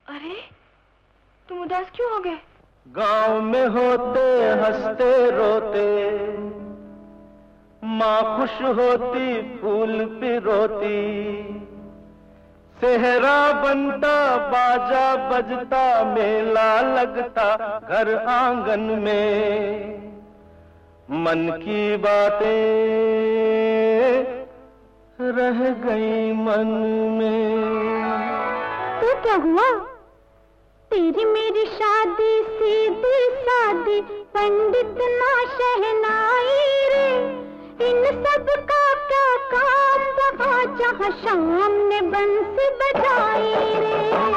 अरे तुम उदास क्यों हो गए? गांव में होते हंसते रोते, माँ खुश होती फूल पिरोती, सेहरा बनता बाजा बजता, मेला लगता घर आंगन में। मन की बातें रह गई मन में। तो क्या हुआ? तेरी मेरी शादी सीधी सादी, पंडित ना शहनाई रे। इन सब का क्या काम वहाँ जहाँ शाम ने बंसी बजाई रे।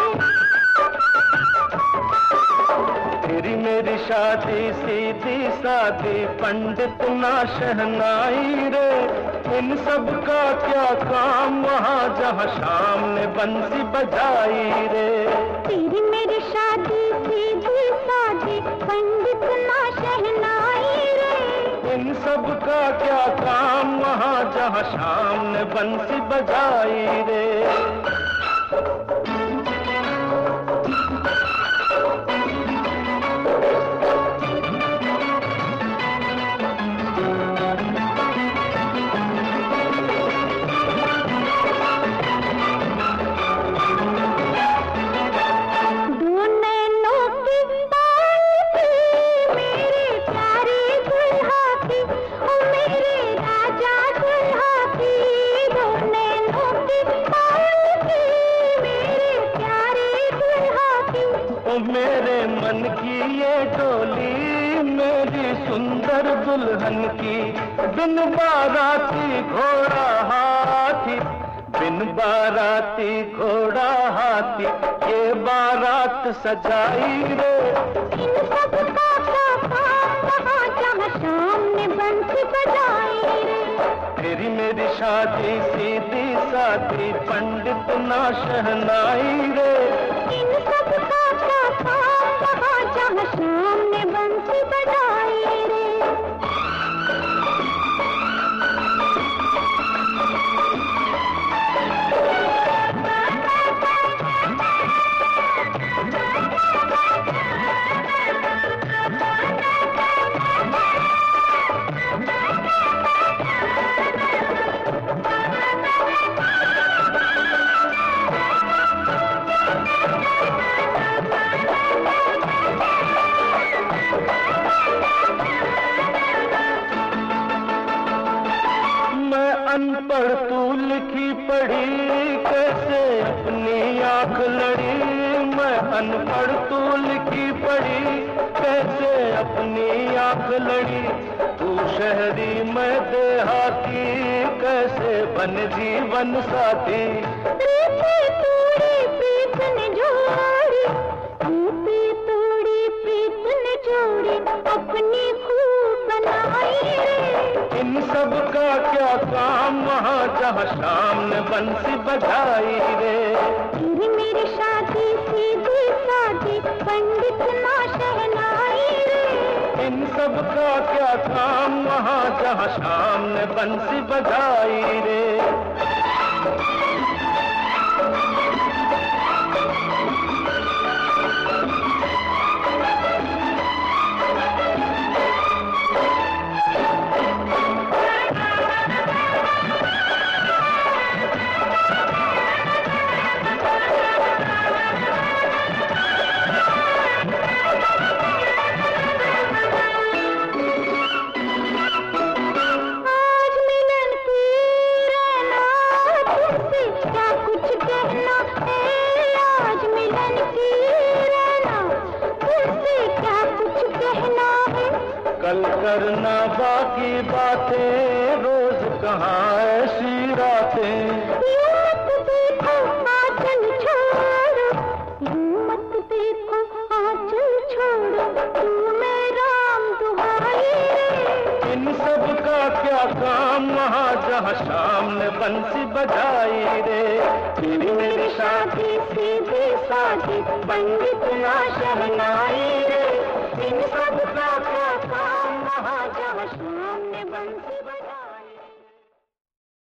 तेरी मेरी शादी सीधी सादी, पंडित ना शहनाई रे। इन सब का क्या काम वहाँ जहाँ शाम ने बंसी बजाई रे। तेरी मेरी शादी सीधी सादी, पंडित ना शहनाई रे। इन सब का क्या काम वहाँ जहाँ शाम ने बंसी बजाई रे। मेरे मन की ये डोली मेरी सुंदर दुल्हन की, बिन बाराती घोड़ा हाथी, बिन बाराती घोड़ा हाथी, ये बारात सजाई रे। इन सब का क्या काम वहाँ जहाँ शाम ने बंसी बजाई रे। तेरी मेरी शादी सीधी सादी, पंडित ना शहनाई रे। इन सब का क्या काम वहाँ जहाँ शाम ने बंसी बजाई रे। अनपढ़ तू लिखी पढ़ी कैसे अपनी आंख लड़ी। मैं अनपढ़ तू लिखी पढ़ी कैसे अपनी आंख लड़ी। तू शहरी मैं देहाती कैसे बन जीवन साथी। प्रीति तोड़ी प्रीत ने जोड़ी, प्रीति तोड़ी प्रीत ने जोड़ी, अपनी खूब बनाई रे। इन सब का क्या काम वहाँ जहाँ शाम ने बंसी बजाई रे। तेरी मेरी शादी सीधी सादी, पंडित ना शहनाई रे। इन सब का क्या काम वहाँ जहाँ शाम ने बंसी बजाई रे। कल करना बाकी बातें, रोज कहाँ ऐसी रातें। मत देखो आंचल छोड़ो, मत देखो आंचल छोड़ो, तू मैं राम दुहाई रे। इन सब का क्या काम वहाँ जहाँ शाम ने बंसी बजाई रे। तेरी मेरी शादी सीधी सादी, पंडित ना शहनाई रे। इन सब का क्या काम वहाँ जहाँ शाम ने बंसी